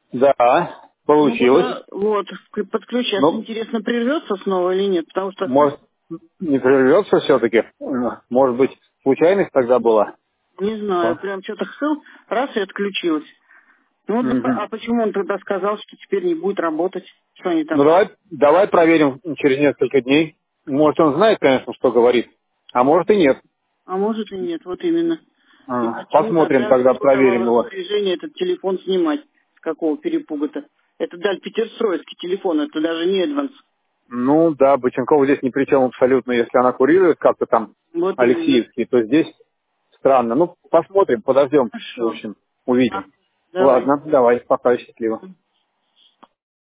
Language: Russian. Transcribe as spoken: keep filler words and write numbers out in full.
Да, Ну, получилось. тогда вот, к- подключаться. Ну, Интересно, прервется снова или нет? Потому что, может, не прервется все-таки? Может быть, случайность тогда была? не знаю, Вот. прям что-то хсыл, раз и отключилась. Ну, вот, Мгм. а почему он тогда сказал, что теперь не будет работать? Что они Ну, там? давай, давай проверим через несколько дней. Может, он знает, конечно, что говорит, а может и нет. А может и нет, вот именно. И А, почему-то Посмотрим, опять тогда проверим давал его. распоряжение этот телефон снимать. С какого перепуга-то? Это даже петерстройский телефон, это даже не Эдванс. Ну, да, Боченков здесь ни при чем абсолютно. Если она курирует как-то там Вот именно. Алексеевский, то здесь странно. Ну, посмотрим, подождем, в Хорошо. общем, А, увидим. давай. Ладно, давай, пока, счастливо.